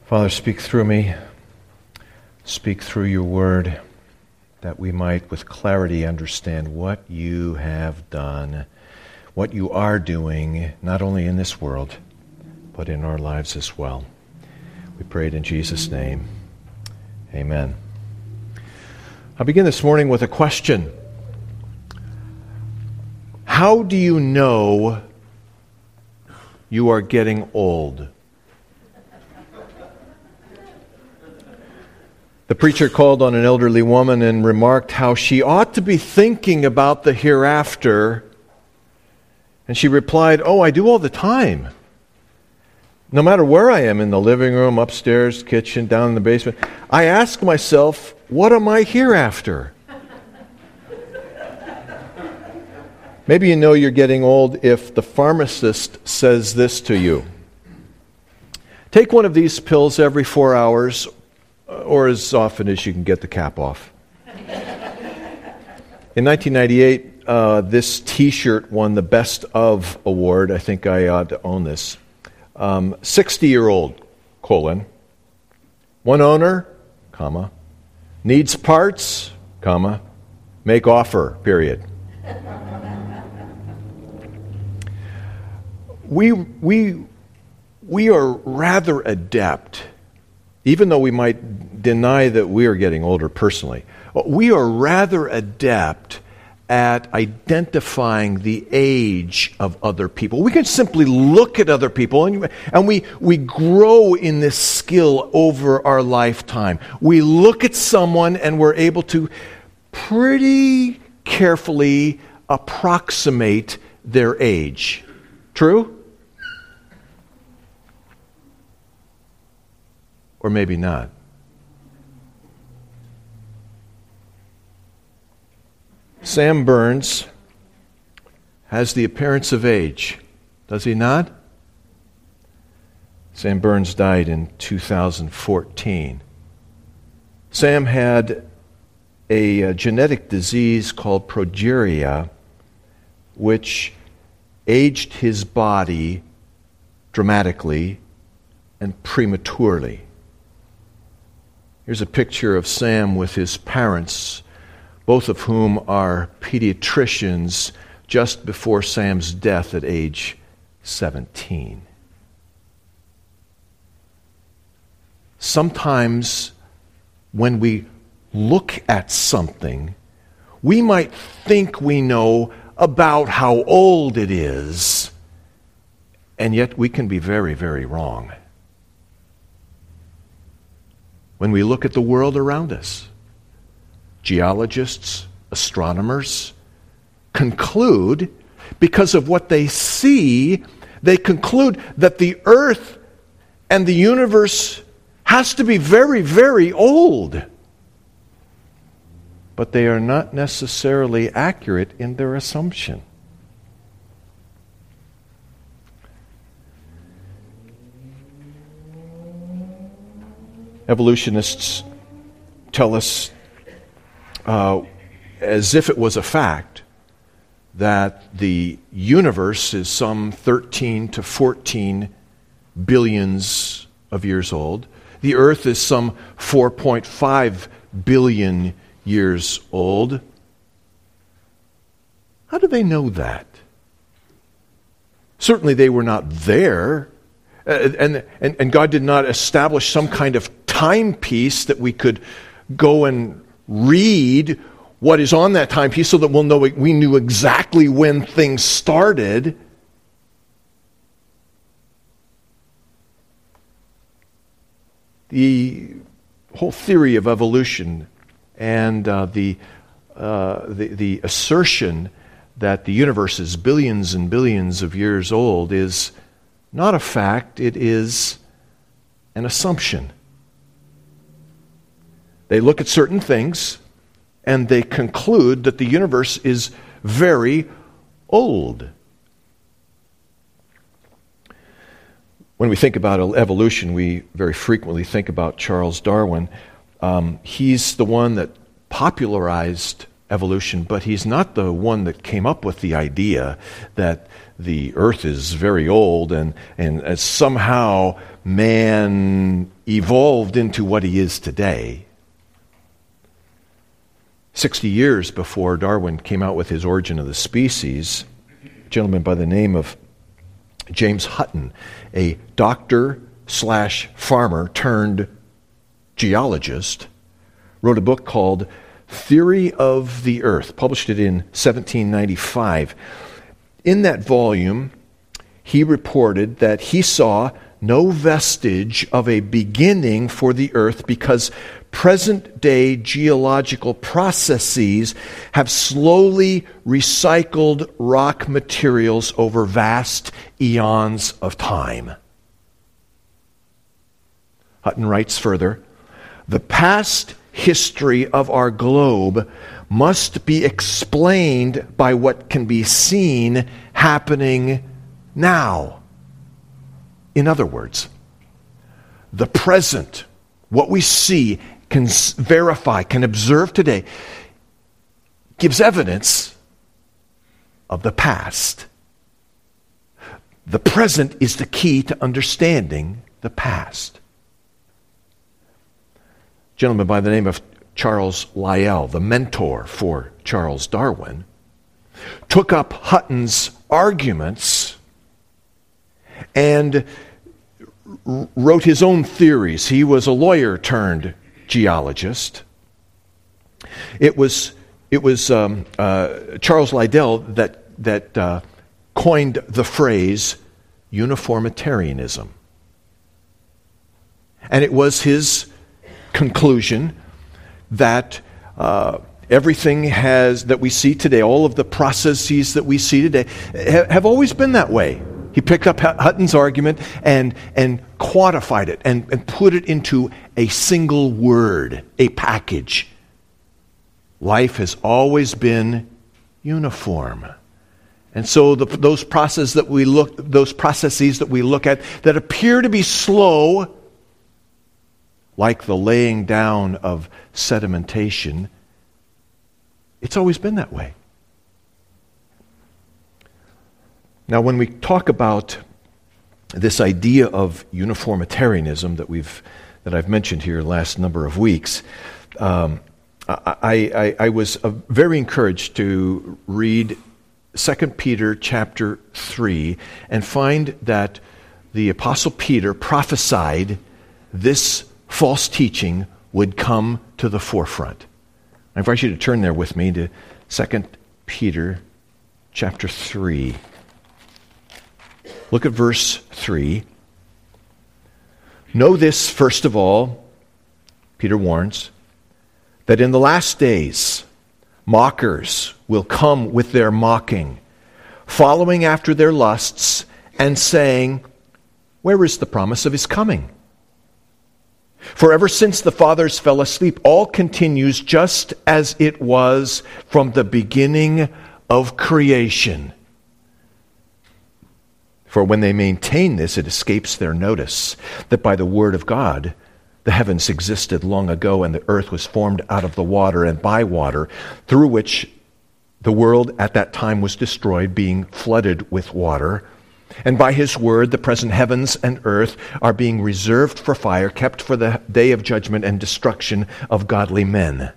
Father, speak through me. Speak through your word, that we might with clarity understand what you have done, what you are doing, not only in this world, but in our lives as well. We pray it in Jesus' name. Amen. I'll begin this morning with a question. How do you know you are getting old? The preacher called on an elderly woman and remarked how she ought to be thinking about the hereafter. And she replied, "Oh, I do all the time. No matter where I am, in the living room, upstairs, kitchen, down in the basement, I ask myself, what am I hereafter?" Maybe you know you're getting old if the pharmacist says this to you. Take one of these pills every 4 hours, or as often as you can get the cap off. In 1998, this T-shirt won the Best Of award. I think I ought to own this. 60-year-old, one owner, needs parts, make offer, period. We are rather adept, even though we might deny that we are getting older personally, we are rather adept at identifying the age of other people. We can simply look at other people, and we grow in this skill over our lifetime. We look at someone and we're able to pretty carefully approximate their age. True? Or maybe not. Sam Burns has the appearance of age, does he not? Sam Burns died in 2014. Sam had a genetic disease called progeria, which aged his body dramatically and prematurely. Here's a picture of Sam with his parents, both of whom are pediatricians, just before Sam's death at age 17. Sometimes when we look at something, we might think we know about how old it is, and yet we can be very, very wrong. When we look at the world around us, geologists, astronomers conclude, because of what they see, they conclude that the earth and the universe has to be very, very old. But they are not necessarily accurate in their assumption. Evolutionists tell us, as if it was a fact, that the universe is some 13 to 14 billions of years old. The earth is some 4.5 billion years old. How do they know that? Certainly they were not there. And God did not establish some kind of timepiece that we could go and read what is on that timepiece so that we'll know we knew exactly when things started. The whole theory of evolution and the assertion that the universe is billions and billions of years old is not a fact, it is an assumption. They look at certain things and they conclude that the universe is very old. When we think about evolution, we very frequently think about Charles Darwin. He's the one that popularized evolution, but he's not the one that came up with the idea that the earth is very old and somehow man evolved into what he is today. 60 years before Darwin came out with his Origin of the Species, a gentleman by the name of James Hutton, a doctor/farmer turned geologist, wrote a book called Theory of the Earth, published it in 1795. In that volume, he reported that he saw no vestige of a beginning for the earth because present-day geological processes have slowly recycled rock materials over vast eons of time. Hutton writes further, the past history of our globe must be explained by what can be seen happening now. In other words, the present, what we see, can verify, can observe today, gives evidence of the past. The present is the key to understanding the past. A gentleman by the name of Charles Lyell, the mentor for Charles Darwin, took up Hutton's arguments and wrote his own theories. He was a lawyer turned geologist. It was Charles Lyell that coined the phrase uniformitarianism. And it was his conclusion that everything that we see today, all of the processes that we see today, have always been that way. He picked up Hutton's argument and quantified it and put it into a single word, a package. Life has always been uniform. And so those processes that we look at that appear to be slow, like the laying down of sedimentation, it's always been that way. Now, when we talk about this idea of uniformitarianism that I've mentioned here the last number of weeks, I was very encouraged to read 2 Peter chapter 3 and find that the Apostle Peter prophesied this false teaching would come to the forefront. I invite you to turn there with me to 2 Peter chapter 3. Look at verse 3. Know this, first of all, Peter warns, that in the last days mockers will come with their mocking, following after their lusts, and saying, where is the promise of his coming? For ever since the fathers fell asleep, all continues just as it was from the beginning of creation. For when they maintain this, it escapes their notice that by the word of God, the heavens existed long ago, and the earth was formed out of the water and by water, through which the world at that time was destroyed, being flooded with water. And by his word, the present heavens and earth are being reserved for fire, kept for the day of judgment and destruction of godly men.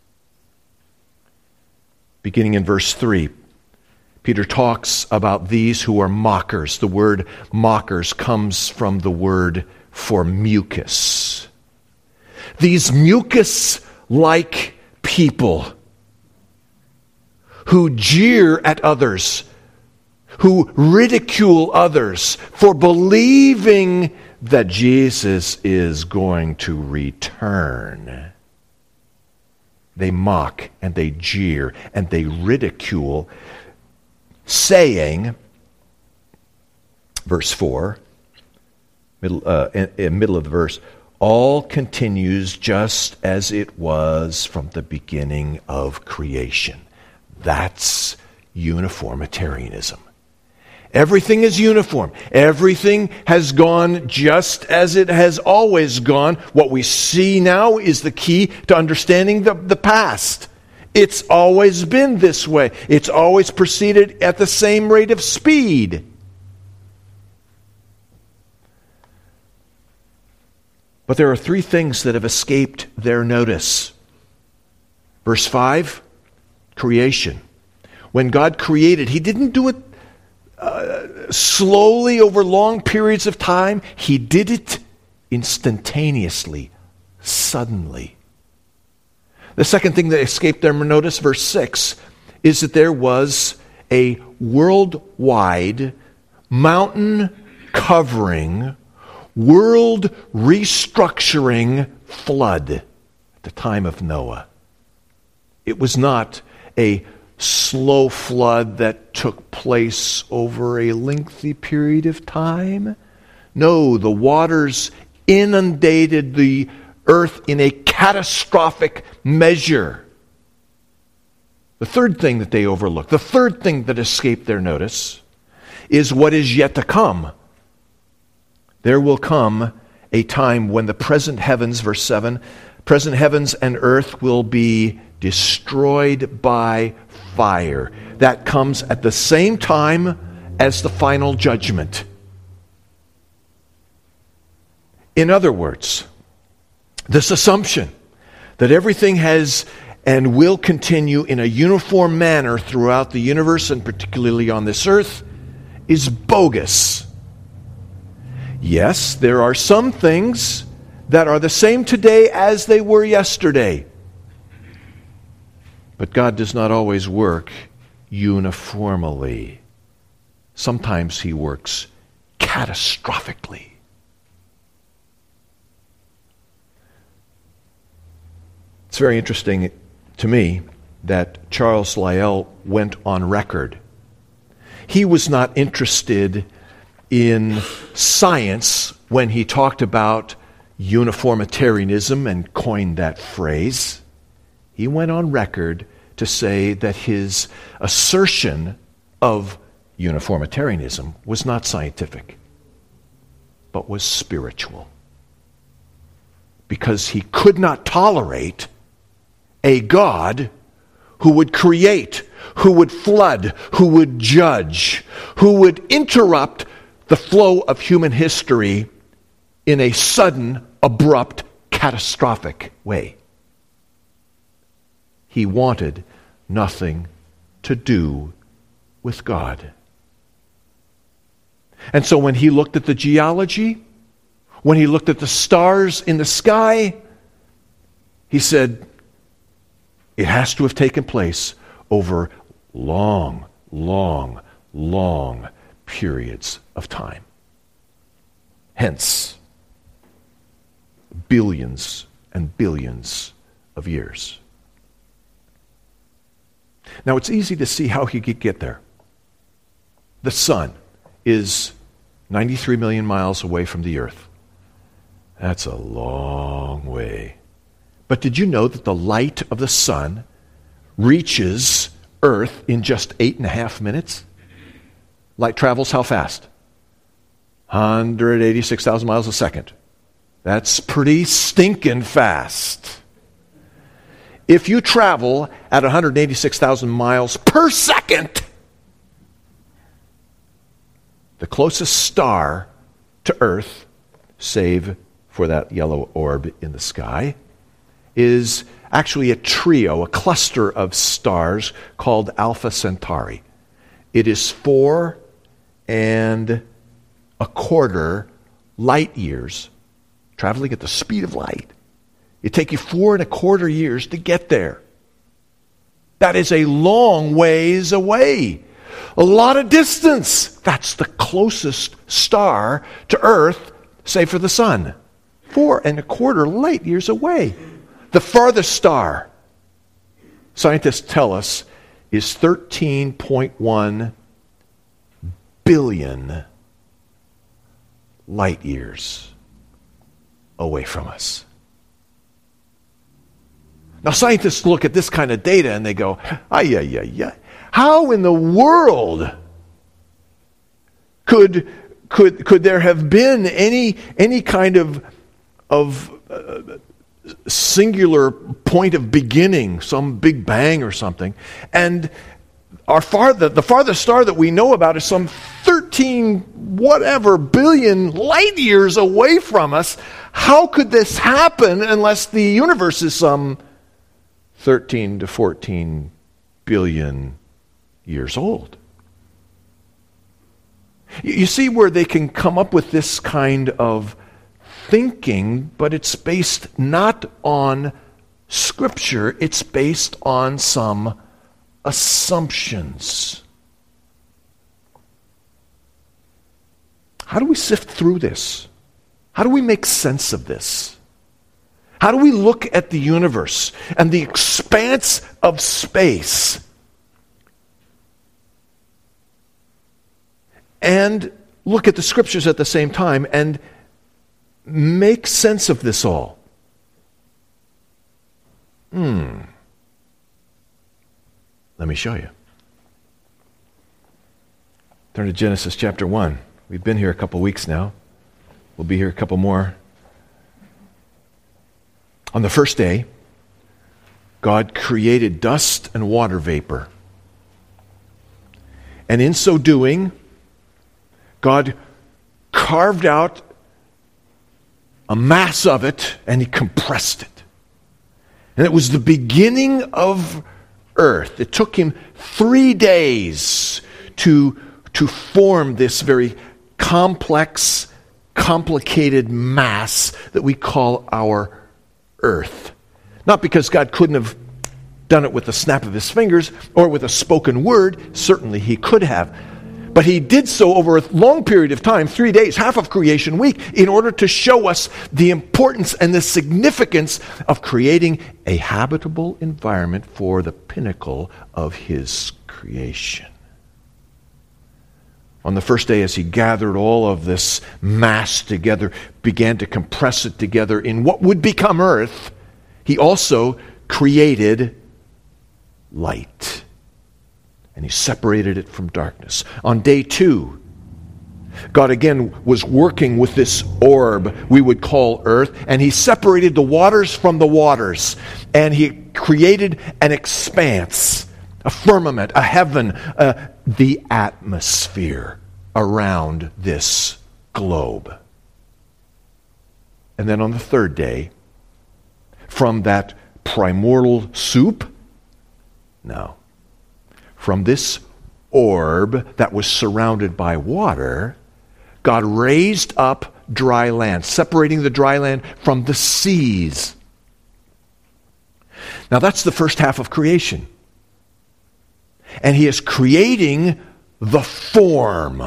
Beginning in verse 3, Peter talks about these who are mockers. The word mockers comes from the word for mucus. These mucus-like people who jeer at others, who ridicule others for believing that Jesus is going to return. They mock and they jeer and they ridicule, saying, verse 4, middle of the verse, all continues just as it was from the beginning of creation. That's uniformitarianism. Everything is uniform. Everything has gone just as it has always gone. What we see now is the key to understanding the past. It's always been this way. It's always proceeded at the same rate of speed. But there are three things that have escaped their notice. Verse 5, creation. When God created, He didn't do it slowly over long periods of time. He did it instantaneously, suddenly. The second thing that escaped their notice, verse 6, is that there was a worldwide, mountain-covering, world restructuring flood at the time of Noah. It was not a slow flood that took place over a lengthy period of time. No, the waters inundated the earth in a catastrophic measure. The third thing that they overlooked, the third thing that escaped their notice, is what is yet to come. There will come a time when the present heavens, verse 7, present heavens and earth will be destroyed by fire. That comes at the same time as the final judgment. In other words, this assumption that everything has and will continue in a uniform manner throughout the universe, and particularly on this earth, is bogus. Yes, there are some things that are the same today as they were yesterday. But God does not always work uniformly. Sometimes He works catastrophically. It's very interesting to me that Charles Lyell went on record. He was not interested in science when he talked about uniformitarianism and coined that phrase. He went on record to say that his assertion of uniformitarianism was not scientific, but was spiritual. Because he could not tolerate a God who would create, who would flood, who would judge, who would interrupt the flow of human history in a sudden, abrupt, catastrophic way. He wanted nothing to do with God. And so when he looked at the geology, when he looked at the stars in the sky, he said, it has to have taken place over long, long, long periods of time. Hence, billions and billions of years. Now, it's easy to see how he could get there. The sun is 93 million miles away from the earth. That's a long way. But did you know that the light of the sun reaches Earth in just 8.5 minutes? Light travels how fast? 186,000 miles a second. That's pretty stinking fast. If you travel at 186,000 miles per second, the closest star to Earth, save for that yellow orb in the sky, is actually a trio, a cluster of stars called Alpha Centauri. It is 4 1/4 light years, traveling at the speed of light. It takes you 4 1/4 years to get there. That is a long ways away. A lot of distance. That's the closest star to Earth, save for the sun. 4 1/4 light years away. The farthest star, scientists tell us, is 13.1 billion light years away from us. Now, scientists look at this kind of data and they go, how in the world could there have been any kind of singular point of beginning, some big bang or something? And the farthest star that we know about is some 13 13 whatever billion light years away from us. How could this happen unless the universe is some 13 to 14 billion years old? You see where they can come up with this kind of thinking, but it's based not on Scripture, it's based on some assumptions. How do we sift through this? How do we make sense of this? How do we look at the universe and the expanse of space and look at the Scriptures at the same time and make sense of this all? Let me show you. Turn to Genesis chapter 1. We've been here a couple weeks now. We'll be here a couple more. On the first day, God created dust and water vapor. And in so doing, God carved out a mass of it and He compressed it. And it was the beginning of earth. It took Him 3 days to form this very complex, complicated mass that we call our earth. Not because God couldn't have done it with the snap of His fingers or with a spoken word. Certainly He could have. But He did so over a long period of time, 3 days, half of creation week, in order to show us the importance and the significance of creating a habitable environment for the pinnacle of His creation. On the first day, as He gathered all of this mass together, began to compress it together in what would become earth, He also created light. And He separated it from darkness. On day 2, God again was working with this orb we would call earth, and He separated the waters from the waters, and He created an expanse, a firmament, a heaven, the atmosphere around this globe. And then on the third day, from that primordial soup, from this orb that was surrounded by water, God raised up dry land, separating the dry land from the seas. Now that's the first half of creation. And He is creating the form.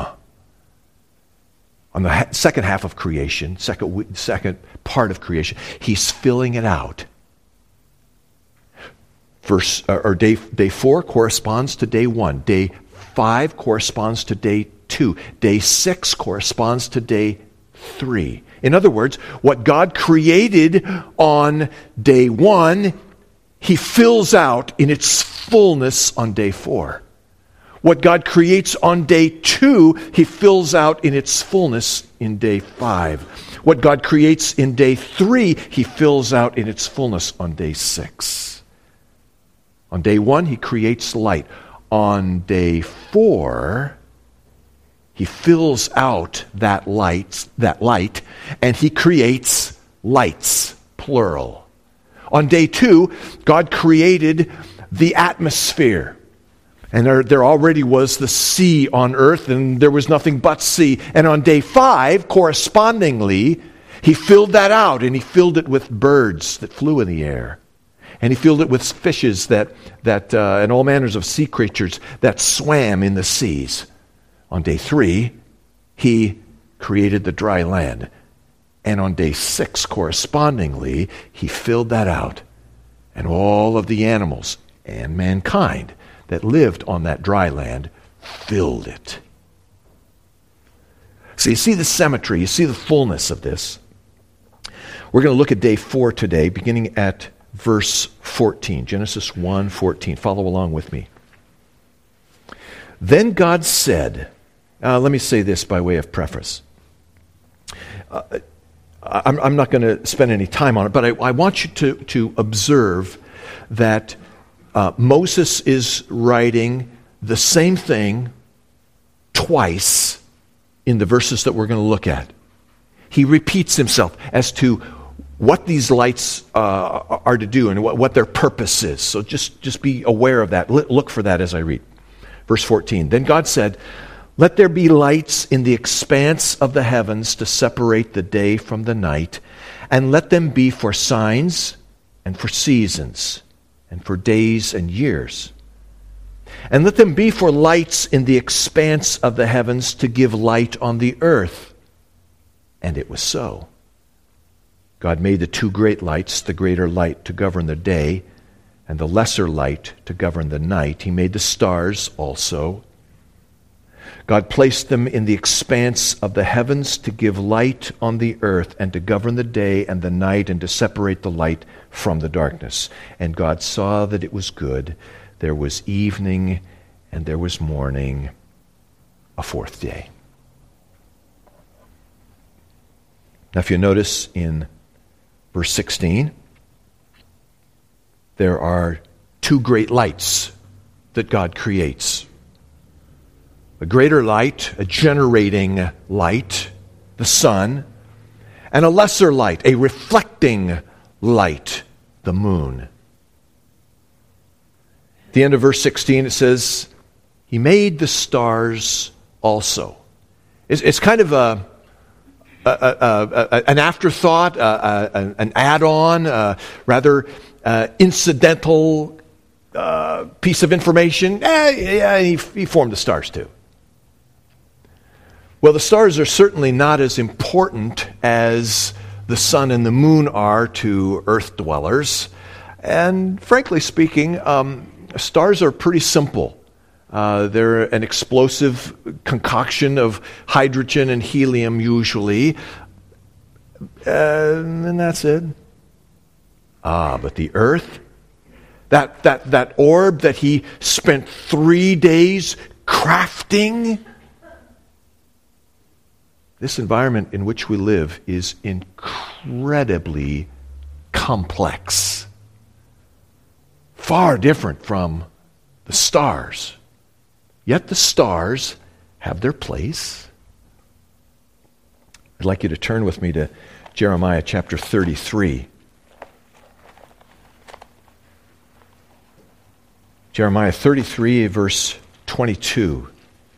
On the second half of creation, second part of creation, He's filling it out. Day 4 corresponds to day 1. Day 5 corresponds to day 2. Day 6 corresponds to day 3. In other words, what God created on day 1, He fills out in its fullness on day 4. What God creates on day 2, He fills out in its fullness in day 5. What God creates in day 3, He fills out in its fullness on day 6. On day 1, He creates light. On day 4, He fills out that light, and He creates lights, plural. On day 2, God created the atmosphere. And there already was the sea on earth, and there was nothing but sea. And on day 5, correspondingly, He filled that out, and He filled it with birds that flew in the air. And He filled it with fishes that and all manners of sea creatures that swam in the seas. On day 3, He created the dry land. And on day 6, correspondingly, He filled that out. And all of the animals and mankind that lived on that dry land filled it. So you see the symmetry, you see the fullness of this. We're going to look at day 4 today, beginning at verse 14, Genesis 1:14. Follow along with me. Then God said, let me say this by way of preface. I'm not going to spend any time on it, but I want you to observe that Moses is writing the same thing twice in the verses that we're going to look at. He repeats himself as to what these lights are to do and what their purpose is. So just be aware of that. Look for that as I read. Verse 14, then God said, let there be lights in the expanse of the heavens to separate the day from the night, and let them be for signs and for seasons and for days and years. And let them be for lights in the expanse of the heavens to give light on the earth. And it was so. God made the two great lights, the greater light to govern the day, and the lesser light to govern the night. He made the stars also. God placed them in the expanse of the heavens to give light on the earth and to govern the day and the night and to separate the light from the darkness. And God saw that it was good. There was evening and there was morning, a fourth day. Now, if you notice in verse 16, there are two great lights that God creates. A greater light, a generating light, the sun, and a lesser light, a reflecting light, the moon. At the end of verse 16 it says, He made the stars also. It's kind of an afterthought, an add-on, rather incidental piece of information. He formed the stars too. Well, the stars are certainly not as important as the sun and the moon are to earth dwellers. And frankly speaking, stars are pretty simple. They're an explosive concoction of hydrogen and helium usually. And that's it. But the earth, that orb that he spent 3 days crafting, this environment in which we live is incredibly complex. Far different from the stars. Yet the stars have their place. I'd like you to turn with me to Jeremiah chapter 33. Jeremiah 33, verse 22.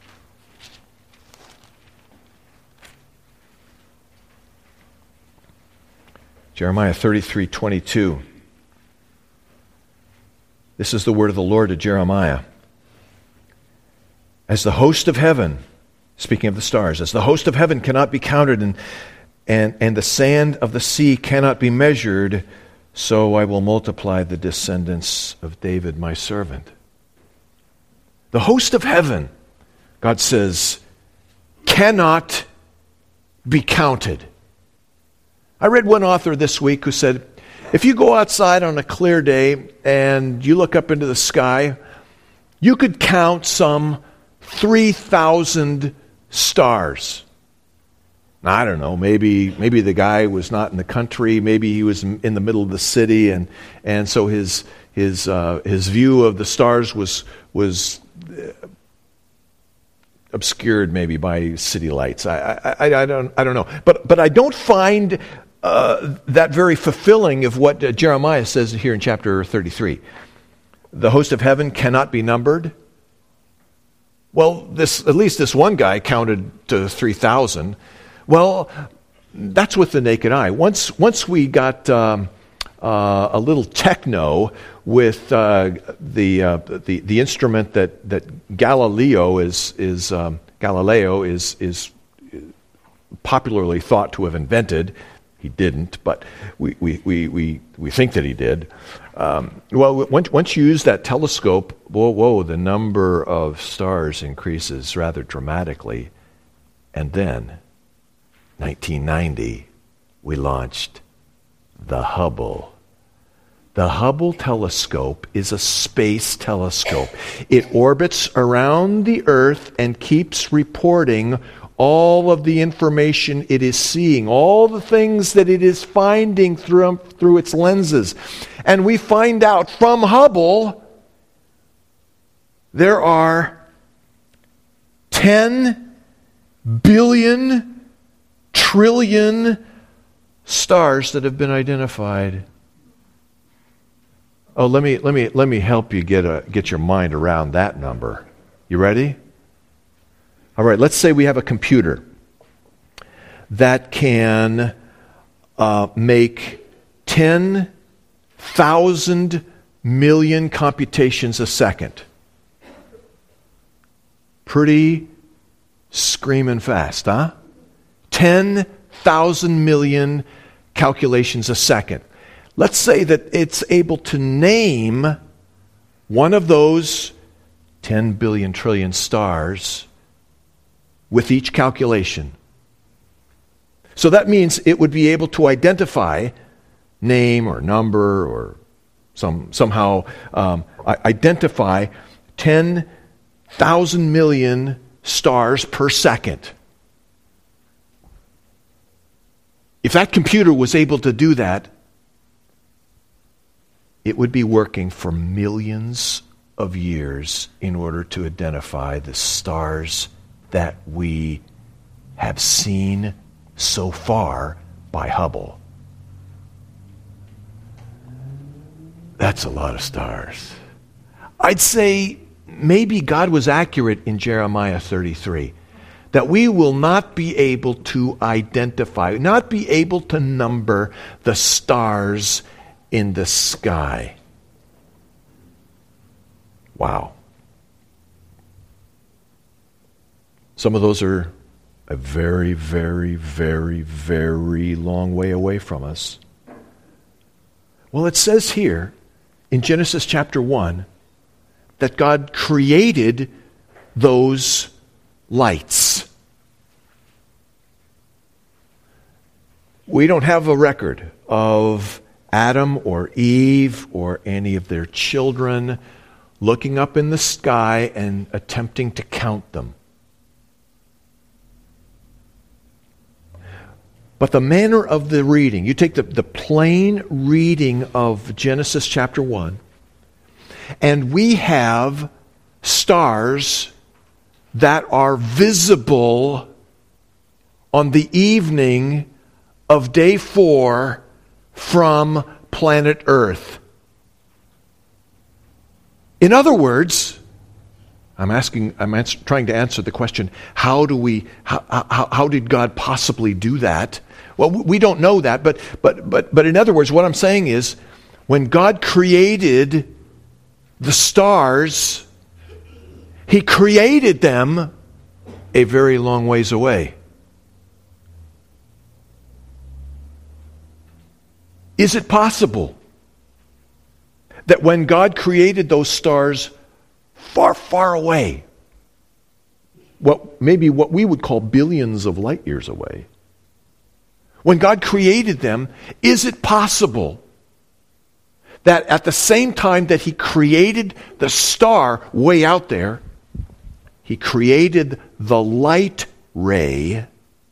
Jeremiah 33:22. This is the word of the Lord to Jeremiah. As the host of heaven, speaking of the stars, as the host of heaven cannot be counted and the sand of the sea cannot be measured, so I will multiply the descendants of David my servant. The host of heaven, God says, cannot be counted. I read one author this week who said, if you go outside on a clear day and you look up into the sky, you could count some 3,000 stars. Now, I don't know, maybe the guy was not in the country, maybe he was in the middle of the city, and so his view of the stars was obscured maybe by city lights. I don't know, but I don't find that very fulfilling of what Jeremiah says here in chapter 33. The host of heaven cannot be numbered. Well, at least this one guy counted to 3,000. Well, that's with the naked eye. Once we got a little techno with the instrument that Galileo is popularly thought to have invented. He didn't, but we think that he did. Once you use that telescope, whoa, the number of stars increases rather dramatically. And then, 1990, we launched the Hubble. The Hubble telescope is a space telescope. It orbits around the Earth and keeps reporting all of the information it is seeing, all the things that it is finding through its lenses. And we find out from Hubble there are 10 billion, trillion stars that have been identified. Oh, let me help you get your mind around that number. You ready? All right, let's say we have a computer that can make 10,000 million computations a second. Pretty screaming fast, huh? 10,000 million calculations a second. Let's say that it's able to name one of those 10 billion trillion stars with each calculation. So that means it would be able to identify name or number or somehow identify 10,000 million stars per second. If that computer was able to do that, it would be working for millions of years in order to identify the stars that we have seen so far by Hubble. That's a lot of stars. I'd say maybe God was accurate in Jeremiah 33, that we will not be able to identify, not be able to number the stars in the sky. Wow. Some of those are a very, very, very, very long way away from us. Well, it says here in Genesis chapter 1 that God created those lights. We don't have a record of Adam or Eve or any of their children looking up in the sky and attempting to count them. But the manner of the reading, you take the plain reading of Genesis chapter 1, and we have stars that are visible on the evening of day 4 from planet Earth. In other words, I'm trying to answer the question, how did God possibly do that? Well, we don't know that, but in other words, what I'm saying is, when God created the stars, He created them a very long ways away. Is it possible that when God created those stars far, far away, maybe what we would call billions of light years away, when God created them, is it possible that at the same time that He created the star way out there, He created the light ray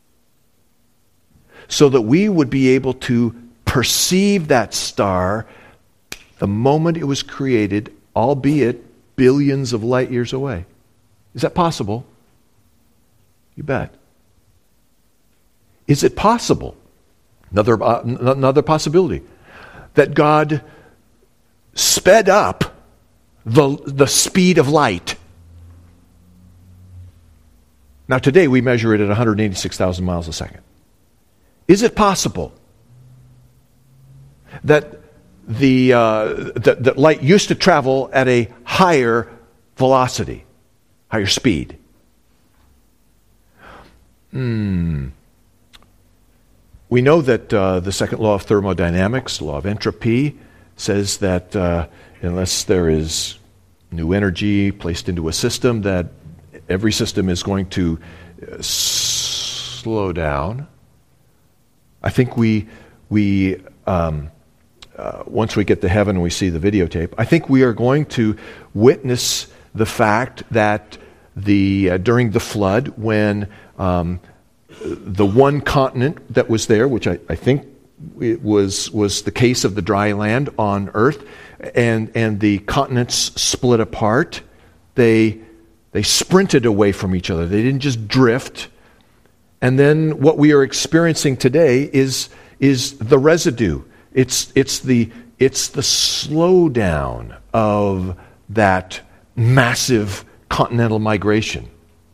so that we would be able to perceive that star the moment it was created, albeit billions of light years away? Is that possible? You bet. Is it possible, another possibility, that God sped up the speed of light? Now today we measure it at 186,000 miles a second. Is it possible that that light used to travel at a higher velocity, higher speed? We know that the second law of thermodynamics, the law of entropy, says that unless there is new energy placed into a system, that every system is going to slow down. I think once we get to heaven and we see the videotape, I think we are going to witness the fact that during the flood, when the one continent that was there, which I think it was the case of the dry land on Earth, and the continents split apart, they sprinted away from each other. They didn't just drift. And then what we are experiencing today is the residue. It's the slowdown of that massive continental migration.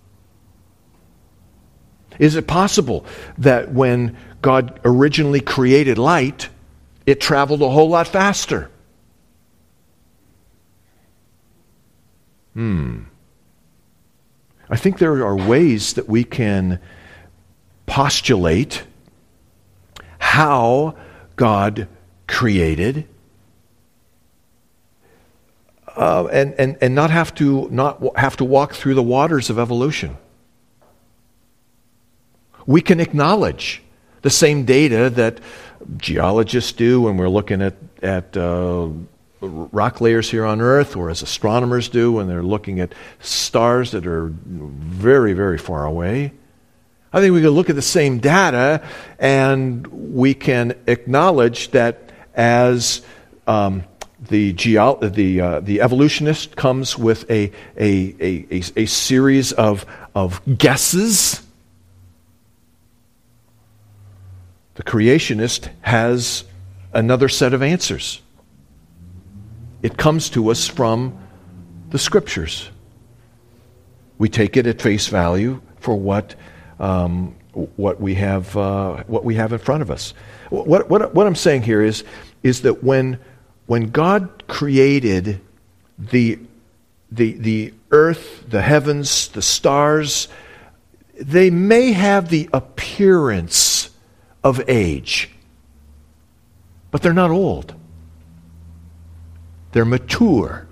Is it possible that when God originally created light, it traveled a whole lot faster? I think there are ways that we can postulate how God created, and not have to walk through the waters of evolution. We can acknowledge the same data that geologists do when we're looking at rock layers here on Earth, or as astronomers do when they're looking at stars that are very, very far away. I think we can look at the same data and we can acknowledge that as the evolutionist comes with a series of guesses, the creationist has another set of answers. It comes to us from the Scriptures. We take it at face value for what we have in front of us. What I'm saying here is that when God created the earth, the heavens, the stars, they may have the appearance of age, but they're not old. They're mature,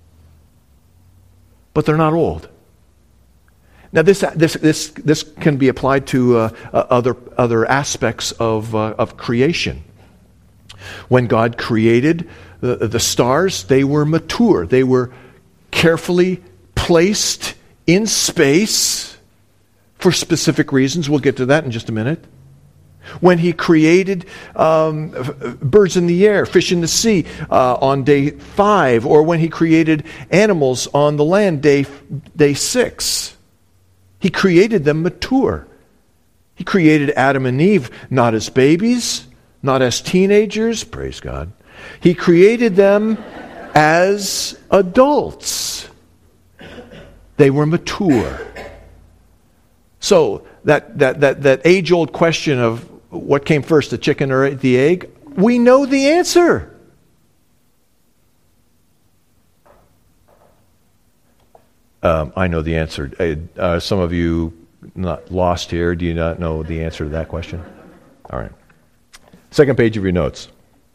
but they're not old. Now, this can be applied to other aspects of creation. When God created the stars, they were mature. They were carefully placed in space for specific reasons. We'll get to that in just a minute. When He created birds in the air, fish in the sea on day 5, or when He created animals on the land day 6. He created them mature. He created Adam and Eve not as babies, not as teenagers, praise God. He created them as adults. They were mature. So that age-old question of what came first, the chicken or the egg, we know the answer. I know the answer. Some of you not lost here. Do you not know the answer to that question? All right. Second page of your notes.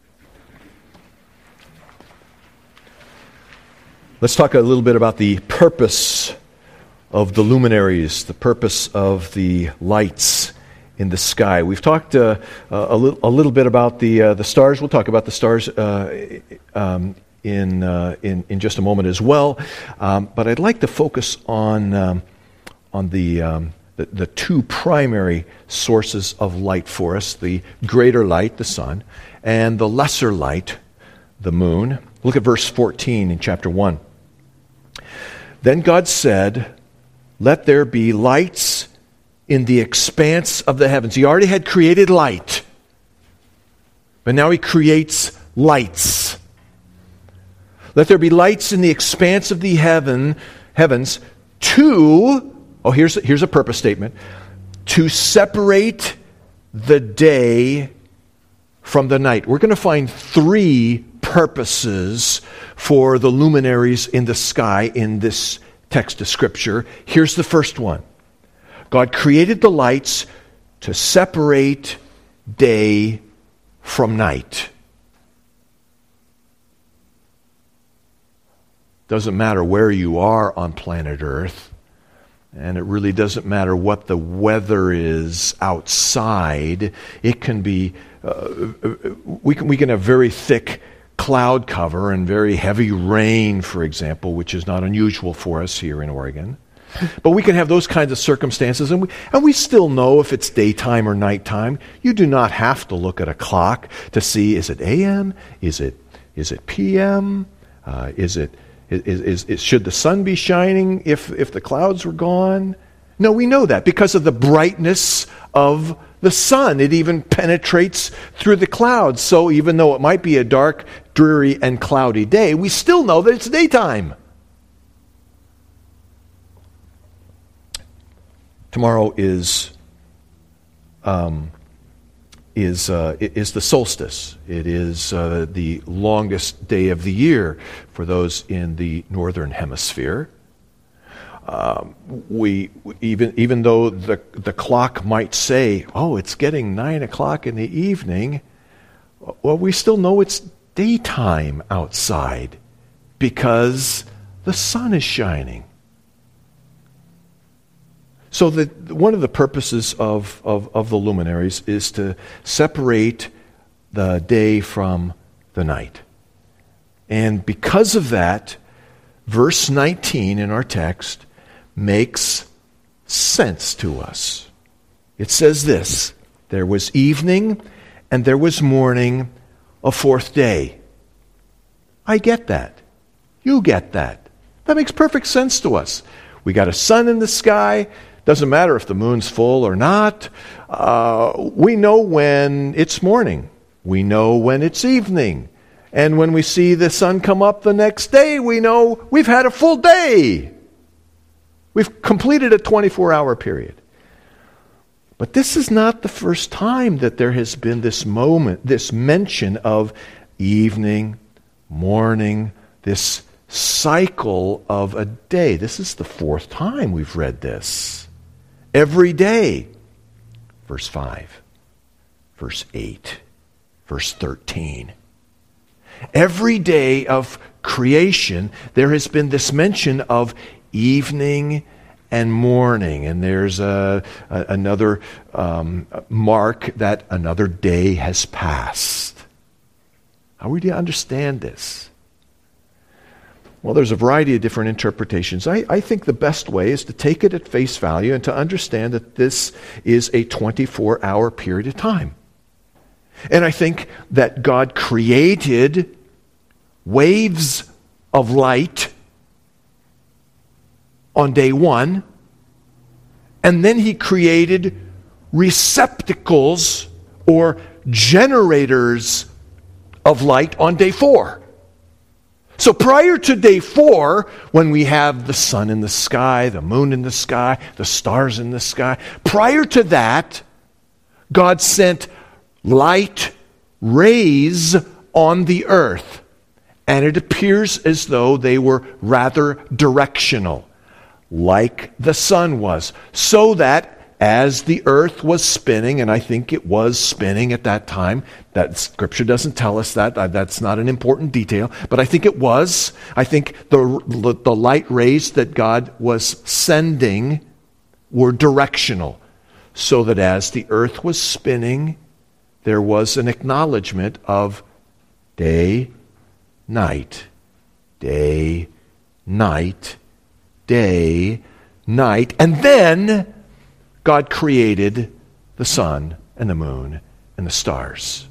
Let's talk a little bit about the purpose of the luminaries, the purpose of the lights in the sky. We've talked a little bit about the stars. We'll talk about the stars in just a moment as well. But I'd like to focus on the two primary sources of light for us: the greater light, the sun, and the lesser light, the moon. Look at verse 14 in chapter 1. Then God said, "Let there be lights in the expanse of the heavens." He already had created light, but now He creates lights. Let there be lights in the expanse of the heavens to, here's a purpose statement, to separate the day from the night. We're going to find 3 purposes for the luminaries in the sky in this text of Scripture. Here's the first one. God created the lights to separate day from night. Doesn't matter where you are on planet Earth, and it really doesn't matter what the weather is outside. It can be, we can have very thick cloud cover and very heavy rain, for example, which is not unusual for us here in Oregon. But we can have those kinds of circumstances, and we still know if it's daytime or nighttime. You do not have to look at a clock to see, is it AM? Is it PM? Should the sun be shining if the clouds were gone? No, we know that because of the brightness of the sun. It even penetrates through the clouds. So even though it might be a dark, dreary, and cloudy day, we still know that it's daytime. Tomorrow is the solstice. It is the longest day of the year for those in the northern hemisphere. Even though the clock might say, "Oh, it's getting 9:00 in the evening," well, we still know it's daytime outside because the sun is shining. So one of the purposes of the luminaries is to separate the day from the night. And because of that, verse 19 in our text makes sense to us. It says this: there was evening and there was morning, a fourth day. I get that. You get that. That makes perfect sense to us. We got a sun in the sky. Doesn't matter if the moon's full or not. We know when it's morning. We know when it's evening. And when we see the sun come up the next day, we know we've had a full day. We've completed a 24-hour period. But this is not the first time that there has been this mention of evening, morning, this cycle of a day. This is the fourth time we've read this. Every day. Verse 5, verse 8, verse 13. Every day of creation, there has been this mention of evening and morning. And there's another mark that another day has passed. How do you understand this? Well, there's a variety of different interpretations. I think the best way is to take it at face value and to understand that this is a 24-hour period of time. And I think that God created waves of light on day one, and then he created receptacles or generators of light on day 4. So prior to day 4, when we have the sun in the sky, the moon in the sky, the stars in the sky, prior to that, God sent light rays on the earth. And it appears as though they were rather directional, like the sun was, so that as the earth was spinning, and I think it was spinning at that time, that Scripture doesn't tell us that, that's not an important detail, but I think it was. I think the light rays that God was sending were directional, so that as the earth was spinning, there was an acknowledgement of day, night, day, night, day, night, and then God created the sun and the moon and the stars.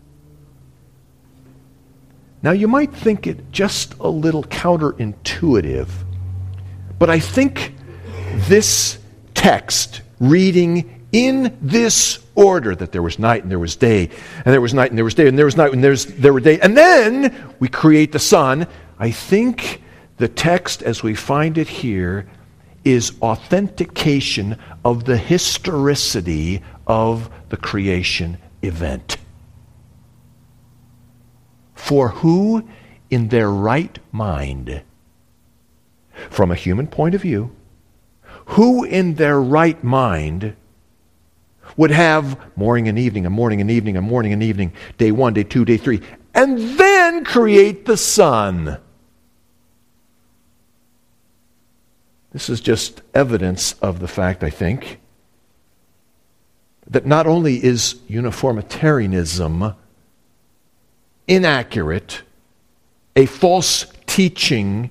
Now you might think it just a little counterintuitive, but I think this text, reading in this order, that there was night and there was day, and there was night and there was day, and there was night and there were day, and then we create the sun, I think the text as we find it here is authentication of the historicity of the creation event. For who in their right mind, from a human point of view, who in their right mind would have morning and evening, a morning and evening, a morning and evening, day 1, day 2, day 3, and then create the sun? This is just evidence of the fact, I think, that not only is uniformitarianism inaccurate, a false teaching,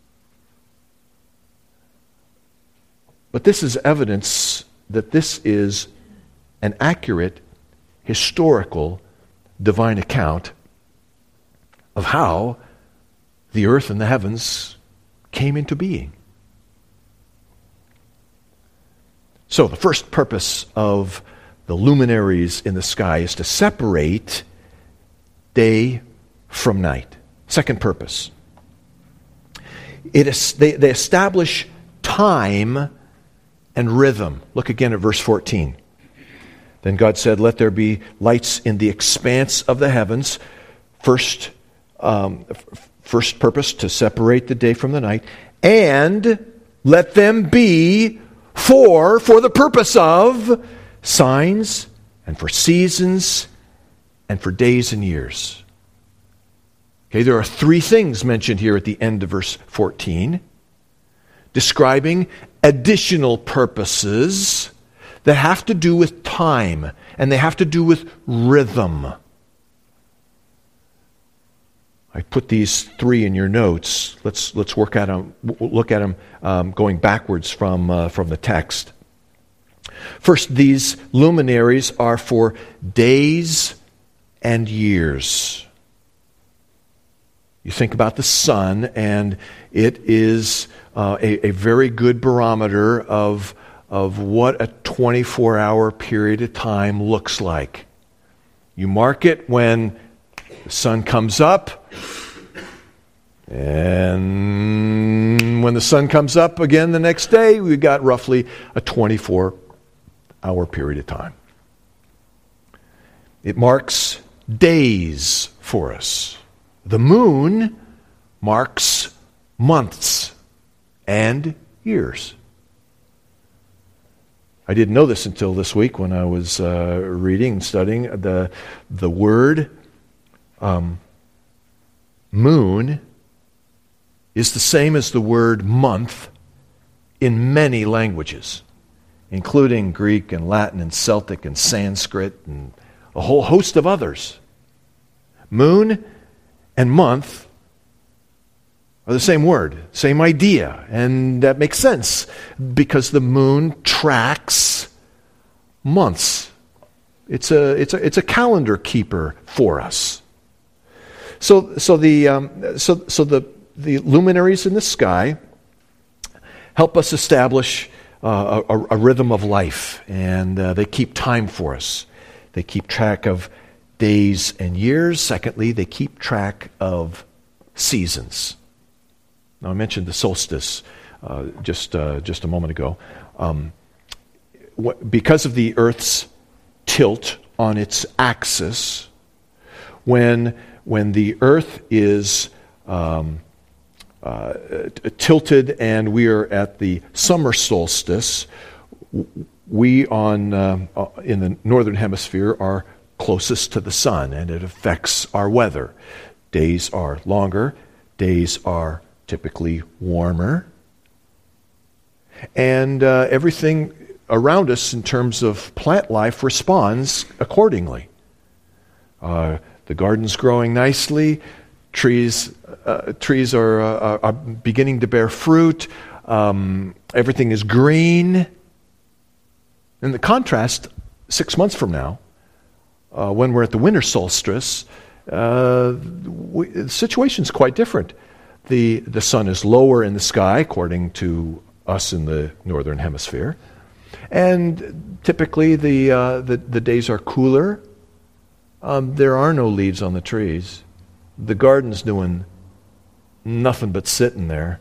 but this is evidence that this is an accurate, historical, divine account of how the earth and the heavens came into being. So the first purpose of the luminaries in the sky is to separate day from night. Second purpose. They establish time and rhythm. Look again at verse 14. Then God said, "Let there be lights in the expanse of the heavens." First purpose, to separate the day from the night. "And let them be for the purpose of signs and for seasons and for days and years." Okay, there are three things mentioned here at the end of verse 14, describing additional purposes that have to do with time and they have to do with rhythm. I put these three in your notes. Let's look at them going backwards from the text. First, these luminaries are for days and years. You think about the sun, and it is a very good barometer of what a 24-hour period of time looks like. You mark it when the sun comes up, and when the sun comes up again the next day, we've got roughly a 24-hour period of time. It marks days for us. The moon marks months and years. I didn't know this until this week when I was reading and studying the word moon is the same as the word month in many languages, including Greek and Latin and Celtic and Sanskrit and a whole host of others. Moon and month are the same word, same idea, and that makes sense because the moon tracks months. It's a calendar keeper for us. So the luminaries in the sky help us establish a rhythm of life, and they keep time for us. They keep track of days and years. Secondly, they keep track of seasons. Now, I mentioned the solstice just a moment ago. Because of the Earth's tilt on its axis, when the Earth is tilted and we are at the summer solstice, we in the northern hemisphere are closest to the sun, and it affects our weather. Days are longer, days are typically warmer, and everything around us in terms of plant life responds accordingly. The garden's growing nicely, trees are beginning to bear fruit, everything is green. And the contrast, 6 months from now, when we're at the winter solstice, the situation's quite different. The sun is lower in the sky, according to us in the northern hemisphere, and typically the days are cooler. There are no leaves on the trees. The garden's doing nothing but sitting there.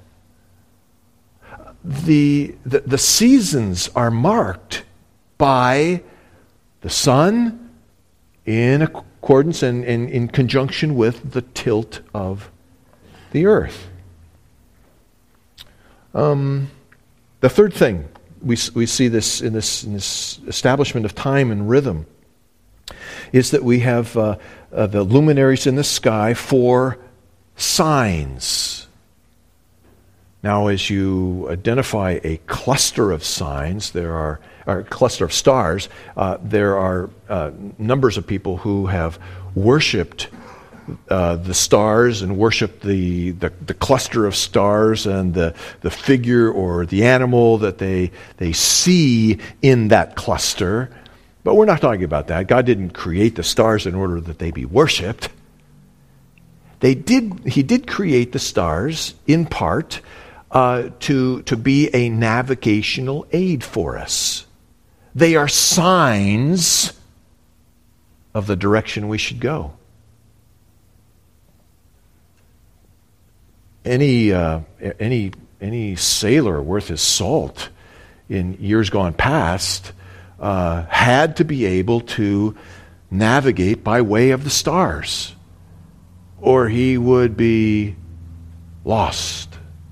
The seasons are marked by the sun in accordance and in conjunction with the tilt of the earth. The third thing we see this in this establishment of time and rhythm is that we have the luminaries in the sky for signs. Now, as you identify a cluster of signs, or a cluster of stars, there are numbers of people who have worshipped the stars and worshipped the cluster of stars and the figure or the animal that they see in that cluster. But we're not talking about that. God didn't create the stars in order that they be worshipped. He did create the stars in part to be a navigational aid for us. They are signs of the direction we should go. Any sailor worth his salt in years gone past had to be able to navigate by way of the stars, or he would be lost.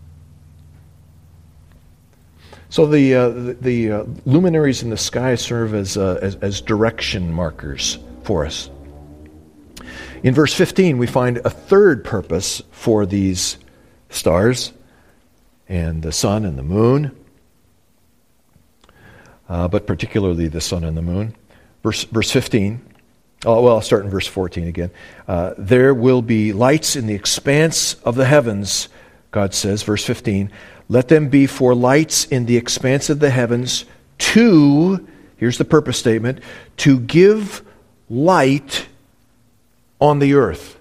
So the luminaries in the sky serve as direction markers for us. In verse 15, we find a third purpose for these stars and the sun and the moon, but particularly the sun and the moon. Verse 15. I'll start in verse 14 again. There will be lights in the expanse of the heavens, God says, verse 15. Let them be for lights in the expanse of the heavens to, here's the purpose statement, to give light on the earth.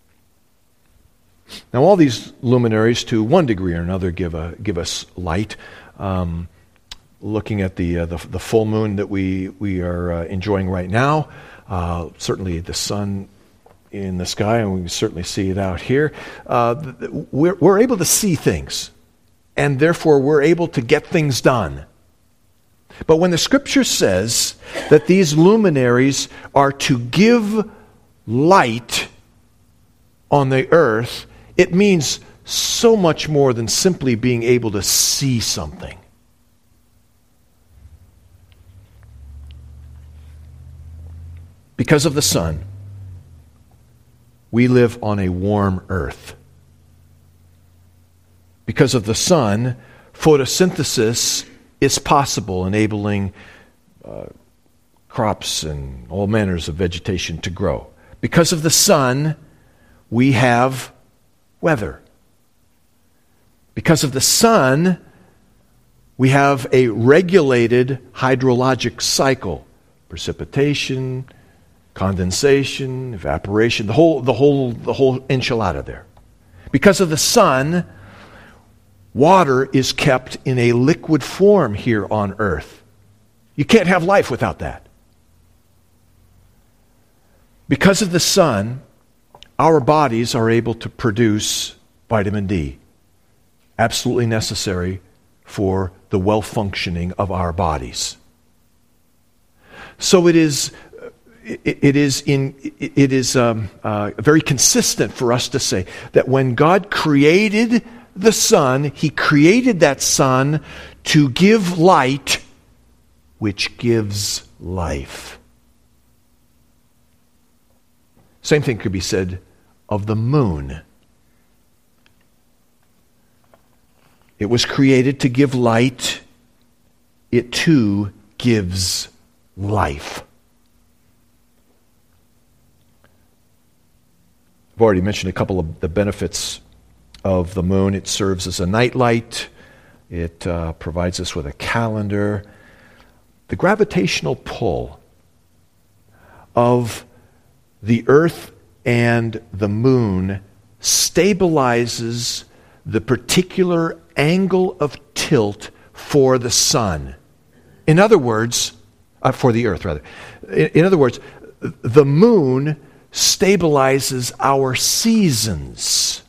Now, all these luminaries, to one degree or another, give us light. Looking at the full moon that we are enjoying right now, certainly the sun in the sky, and we can certainly see it out here. We're able to see things, and therefore we're able to get things done. But when the Scripture says that these luminaries are to give light on the earth, it means so much more than simply being able to see something. Because of the sun, we live on a warm earth. Because of the sun, photosynthesis is possible, enabling crops and all manners of vegetation to grow. Because of the sun, we have weather. Because of the sun, we have a regulated hydrologic cycle. Precipitation, condensation, evaporation, the whole enchilada there. Because of the sun, water is kept in a liquid form here on earth. You can't have life without that. Because of the sun, our bodies are able to produce vitamin D, absolutely necessary for the well-functioning of our bodies. So it is very consistent for us to say that when God created the sun, He created that sun to give light, which gives life. Same thing could be said of the moon. It was created to give light. It too gives life. I've already mentioned a couple of the benefits of the moon. It serves as a nightlight. It provides us with a calendar. The gravitational pull of the earth and the moon stabilizes the particular angle of tilt for the sun. In other words, for the earth, rather. In other words, the moon stabilizes our seasons.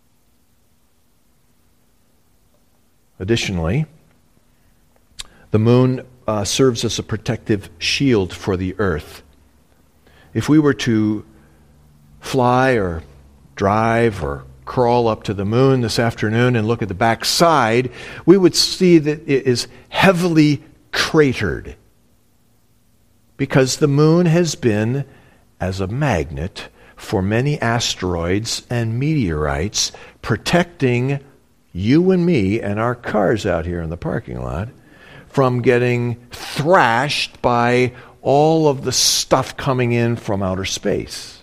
Additionally, the moon serves as a protective shield for the earth. If we were to fly or drive or crawl up to the moon this afternoon and look at the back side, we would see that it is heavily cratered because the moon has been as a magnet for many asteroids and meteorites, protecting you and me and our cars out here in the parking lot from getting thrashed by all of the stuff coming in from outer space.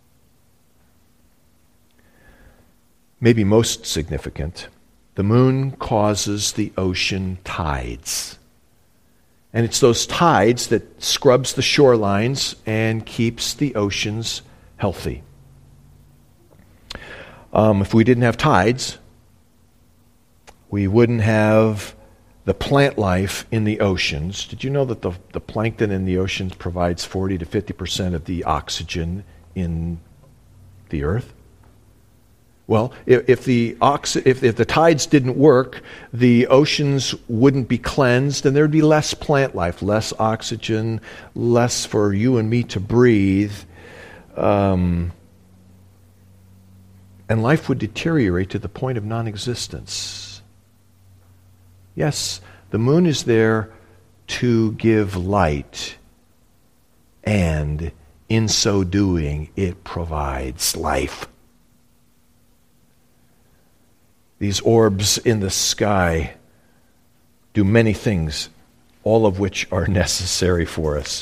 Maybe most significant, the moon causes the ocean tides. And it's those tides that scrubs the shorelines and keeps the oceans healthy. If we didn't have tides, we wouldn't have the plant life in the oceans. Did you know that the plankton in the oceans provides 40 to 50% of the oxygen in the earth? Well, if the tides didn't work, the oceans wouldn't be cleansed, and there'd be less plant life, less oxygen, less for you and me to breathe, and life would deteriorate to the point of non-existence. Yes, the moon is there to give light, and in so doing, it provides life. These orbs in the sky do many things, all of which are necessary for us.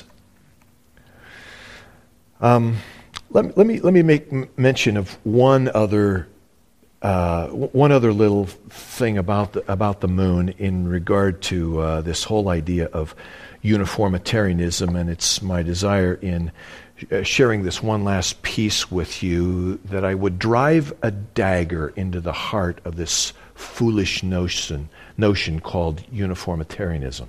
Let me make mention of one other little thing about the moon in regard to this whole idea of uniformitarianism, and it's my desire in sharing this one last piece with you that I would drive a dagger into the heart of this foolish notion called uniformitarianism.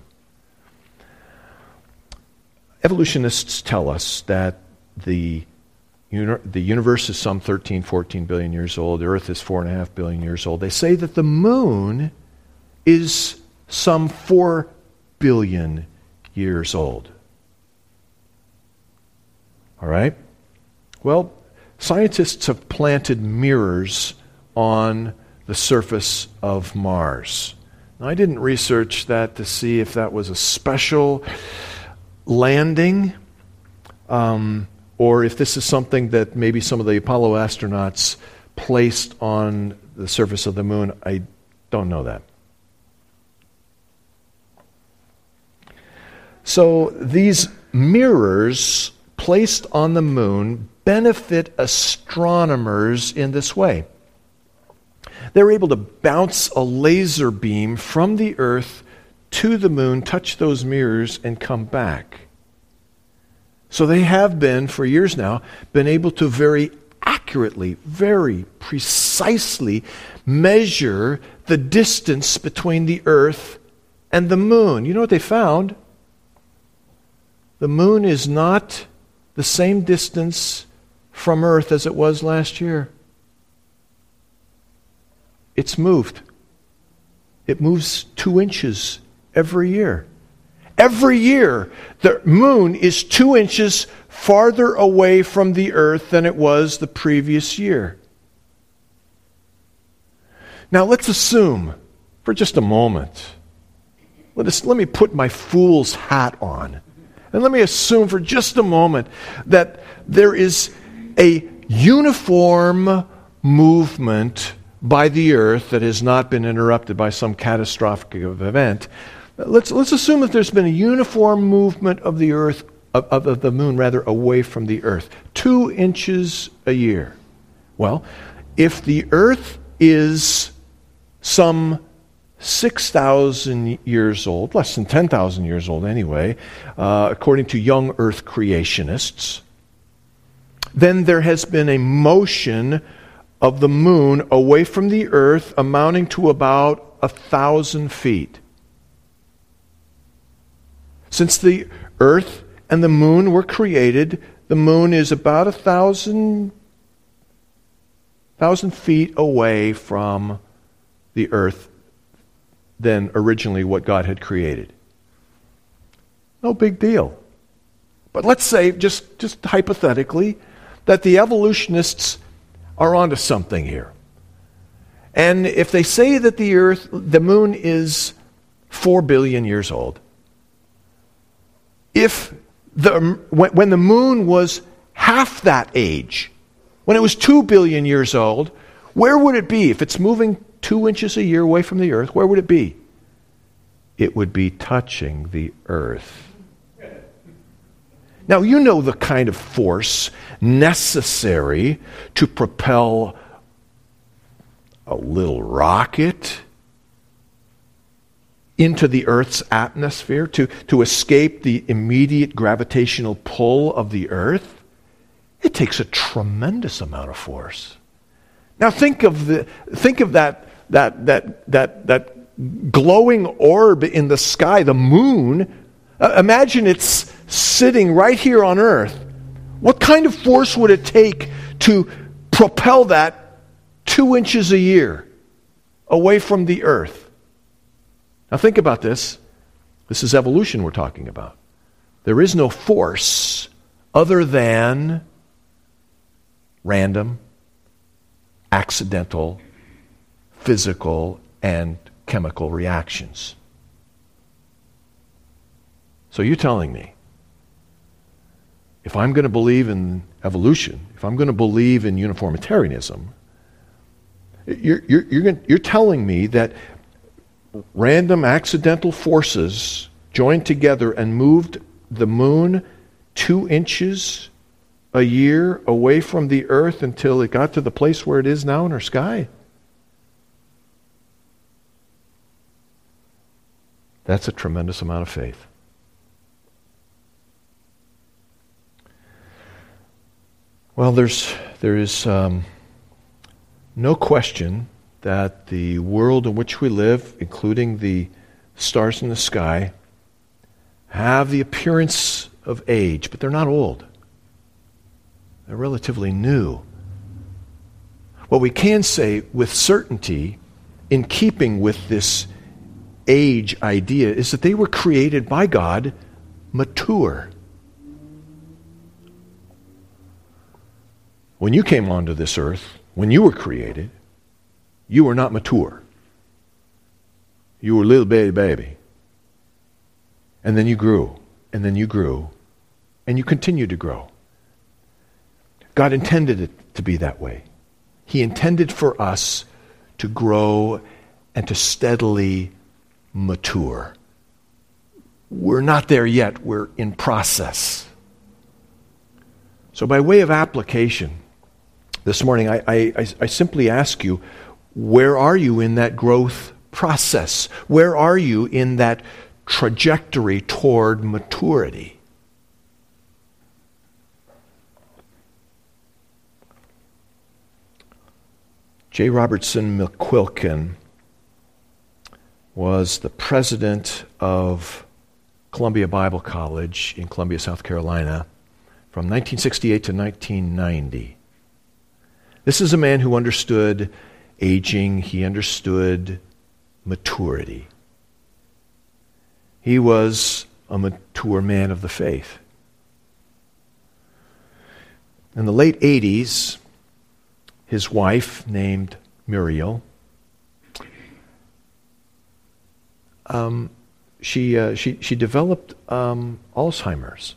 Evolutionists tell us that the universe is some 13, 14 billion years old. The Earth is 4.5 billion years old. They say that the moon is some 4 billion years old. All right? Well, scientists have planted mirrors on the surface of Mars. Now, I didn't research that to see if that was a special landing, or if this is something that maybe some of the Apollo astronauts placed on the surface of the moon. I don't know that. So these mirrors placed on the moon benefit astronomers in this way. They're able to bounce a laser beam from the Earth to the moon, touch those mirrors, and come back. So they have been, for years now, been able to very accurately, very precisely measure the distance between the Earth and the moon. You know what they found? The moon is not the same distance from Earth as it was last year. It's moved. It moves 2 inches every year. Every year, the moon is 2 inches farther away from the Earth than it was the previous year. Now, let's assume, for just a moment, let me put my fool's hat on. And let me assume for just a moment that there is a uniform movement by the Earth that has not been interrupted by some catastrophic event. Let's assume that there's been a uniform movement of the Earth, of the moon rather, away from the Earth. 2 inches a year. Well, if the Earth is some 6,000 years old, less than 10,000 years old anyway, according to young Earth creationists, then there has been a motion of the moon away from the Earth amounting to about 1,000 feet. Since the Earth and the moon were created, the moon is about 1,000 feet away from the Earth than originally what God had created. No big deal. But let's say, just hypothetically, that the evolutionists are onto something here. And if they say that the moon is 4 billion years old, when the moon was half that age, when it was 2 billion years old, where would it be? If it's moving 2 inches a year away from the Earth, where would it be? It would be touching the Earth. Now, you know the kind of force necessary to propel a little rocket into the Earth's atmosphere, to escape the immediate gravitational pull of the Earth. It takes a tremendous amount of force. Now think of that glowing orb in the sky, the moon, imagine it's sitting right here on earth. What kind of force would it take to propel that 2 inches a year away from the earth? Now think about this. This is evolution we're talking about. There is no force other than random, accidental, physical, and chemical reactions. So you're telling me, if I'm going to believe in evolution, if I'm going to believe in uniformitarianism, you're telling me that random, accidental forces joined together and moved the moon 2 inches a year away from the earth until it got to the place where it is now in our sky? That's a tremendous amount of faith. Well, there is no question that the world in which we live, including the stars in the sky, have the appearance of age, but they're not old. They're relatively new. What we can say with certainty, in keeping with this age idea, is that they were created by God mature. When you came onto this earth, when you were created, you were not mature. You were a little baby. And then you grew, and then you grew, and you continued to grow. God intended it to be that way. He intended for us to grow and to steadily mature. We're not there yet. We're in process. So by way of application, this morning I simply ask you, where are you in that growth process? Where are you in that trajectory toward maturity? J. Robertson McQuilkin was the president of Columbia Bible College in Columbia, South Carolina, from 1968 to 1990. This is a man who understood aging. He understood maturity. He was a mature man of the faith. In the late 80s, his wife, named Muriel, she developed Alzheimer's.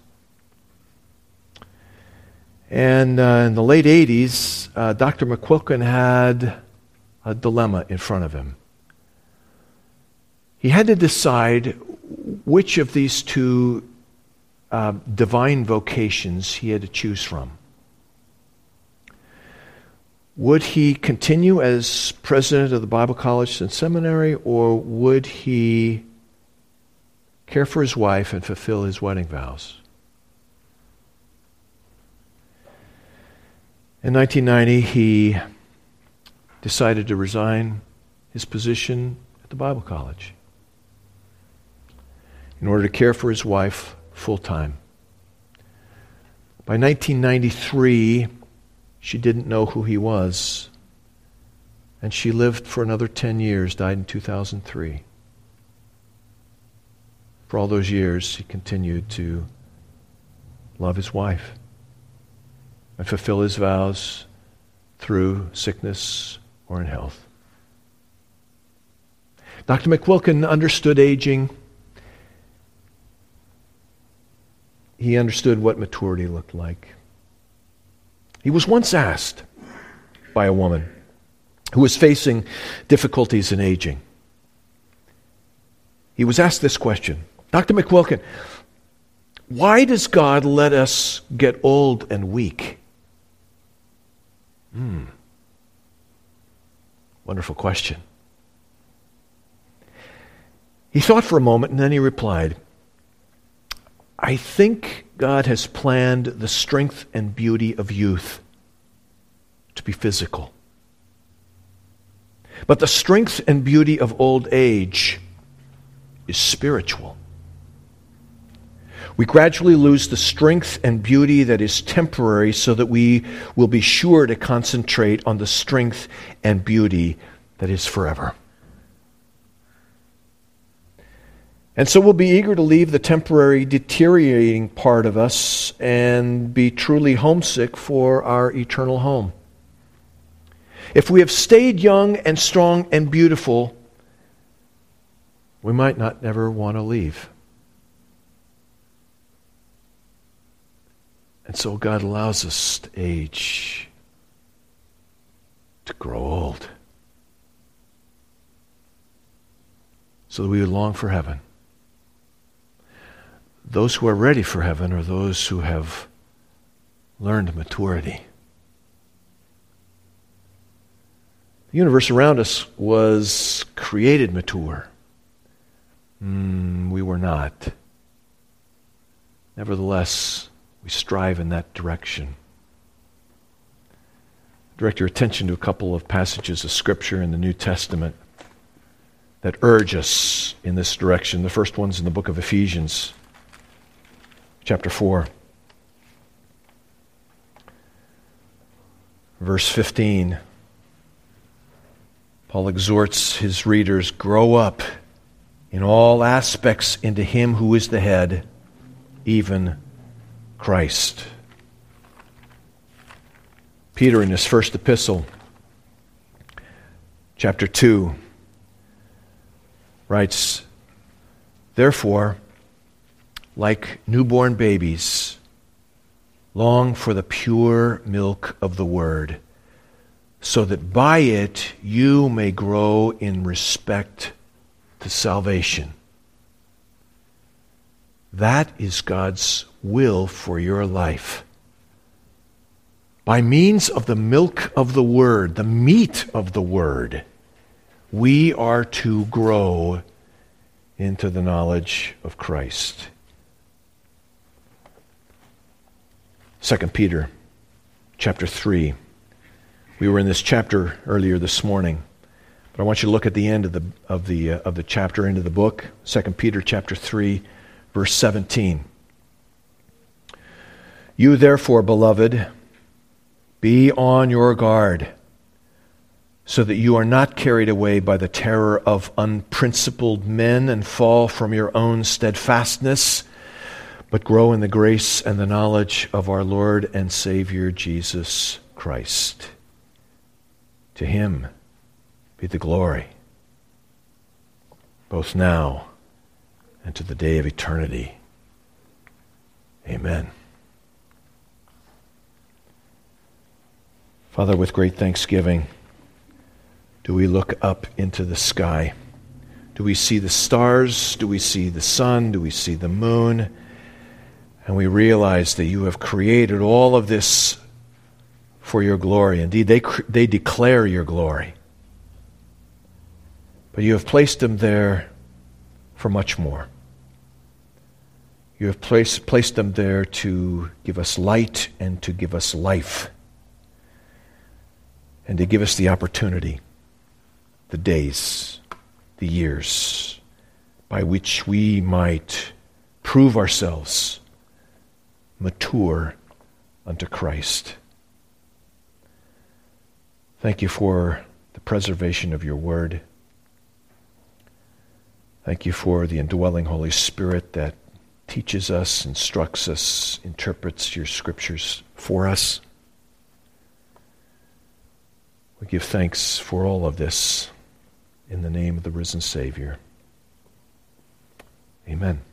And in the late 80s, Dr. McQuilkin had a dilemma in front of him. He had to decide which of these two divine vocations he had to choose from. Would he continue as president of the Bible College and Seminary, or would he care for his wife and fulfill his wedding vows? In 1990, he decided to resign his position at the Bible College in order to care for his wife full-time. By 1993, she didn't know who he was, and she lived for another 10 years, died in 2003. For all those years, he continued to love his wife and fulfill his vows through sickness or in health. Dr. McQuilkin understood aging. He understood what maturity looked like. He was once asked by a woman who was facing difficulties in aging. He was asked this question: Dr. McQuilkin, why does God let us get old and weak? Wonderful question. He thought for a moment and then he replied, I think God has planned the strength and beauty of youth to be physical. But the strength and beauty of old age is spiritual. We gradually lose the strength and beauty that is temporary so that we will be sure to concentrate on the strength and beauty that is forever. And so we'll be eager to leave the temporary deteriorating part of us and be truly homesick for our eternal home. If we have stayed young and strong and beautiful, we might not never want to leave. And so God allows us to age, to grow old, so that we would long for heaven. Those who are ready for heaven are those who have learned maturity. The universe around us was created mature. We were not. Nevertheless, we strive in that direction. Direct your attention to a couple of passages of Scripture in the New Testament that urge us in this direction. The first one's in the book of Ephesians, chapter 4. Verse 15. Paul exhorts his readers, grow up in all aspects into Him who is the head, even Christ. Peter, in his first epistle, chapter 2, writes, therefore, like newborn babies, long for the pure milk of the Word, so that by it you may grow in respect to salvation. That is God's will for your life. By means of the milk of the Word, the meat of the Word, we are to grow into the knowledge of Christ. 2 Peter chapter 3. We were in this chapter earlier this morning, but I want you to look at the end of the chapter, into the book, 2 Peter chapter 3, verse 17. You therefore, beloved, be on your guard, so that you are not carried away by the terror of unprincipled men and fall from your own steadfastness, but grow in the grace and the knowledge of our Lord and Savior Jesus Christ. To Him be the glory, both now and to the day of eternity. Amen. Father, with great thanksgiving, do we look up into the sky? Do we see the stars? Do we see the sun? Do we see the moon? And we realize that you have created all of this for your glory. Indeed, they declare your glory. But you have placed them there for much more. You have placed them there to give us light and to give us life, and to give us the opportunity, the days, the years, by which we might prove ourselves mature unto Christ. Thank you for the preservation of your word. Thank you for the indwelling Holy Spirit that teaches us, instructs us, interprets your scriptures for us. We give thanks for all of this in the name of the risen Savior. Amen.